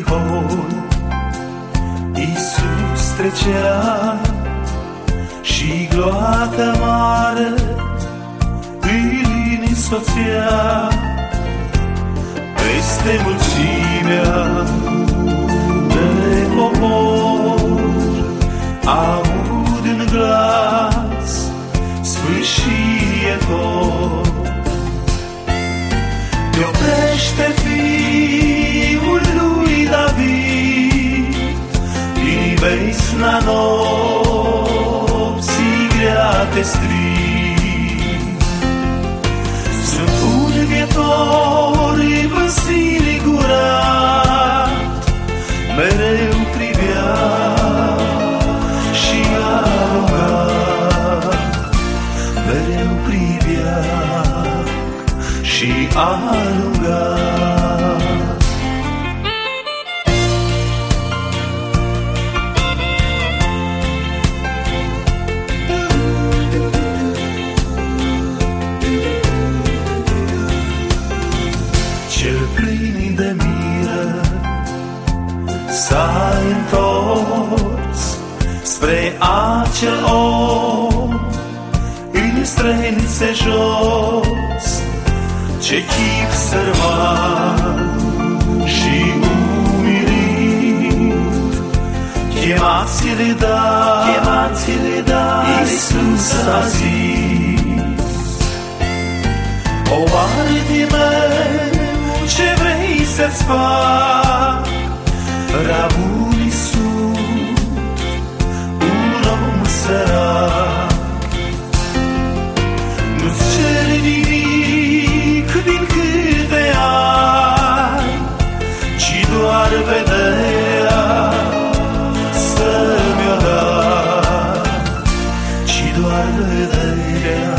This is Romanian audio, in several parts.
Ierihon, Iisus trecea și gloata mare îi însoțea. Peste mulțimea de popor aud un glas sfâșietor: te oprește Fiul lui David din besna nopții grea te strig. Sunt unghietor însigurat, mereu privea și a rugat, mereu privea și a rugat. Cel plin de miră s-a întors spre acel om în străințe jos. Ce chip sărman și umilit, chemați-le dar, Iisus a zis: o arde meu, ce vrei să-ți fac? Rabuni sunt un om sărac. Nu-ți cer nimic din câte ai, ci doar vederea să-mi-o dai, ci doar vederea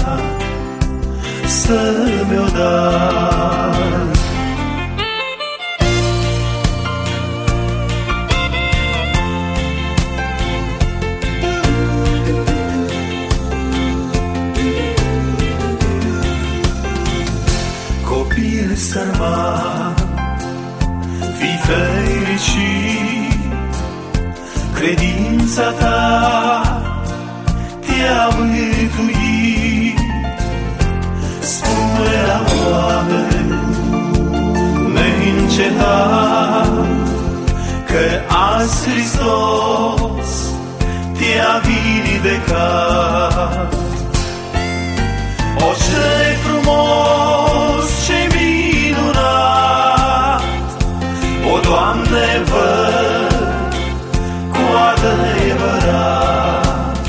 să-mi-o dai. Copil sărman, fii fericit, credința ta te-a mântuit. Spune la oameni neîncetat că azi Hristos te-a vindecat. O, ce frumos, ce minunat, o, Doamne, văd cu adevărat.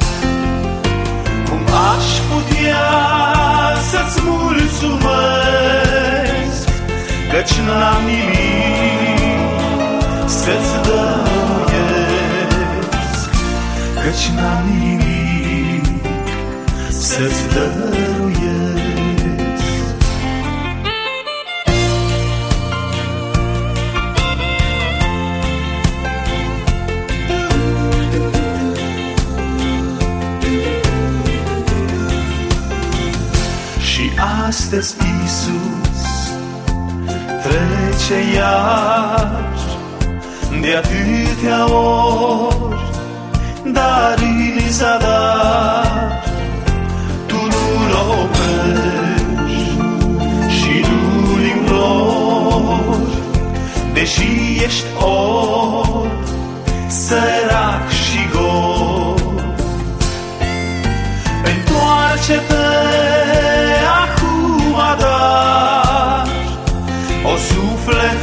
Cum aș putea să-ți mulțumesc, căci n-am nimic să-ți dăruiesc, căci n-am nimic să-ți dăruiesc. Și astăzi Iisus trece iar de atâtea ori, dar în zadar tu nu-l oprești și nu-l implori, deși ești orb, sărac și gol. Întoarce-te acum, dar o suflet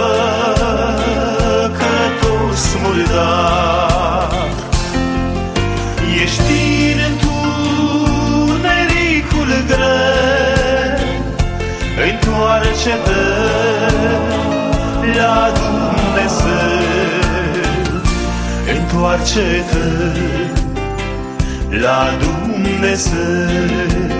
păcătos murdar. Ești în întunericul greu, întoarce-te la Dumnezeu, întoarce-te la Dumnezeu.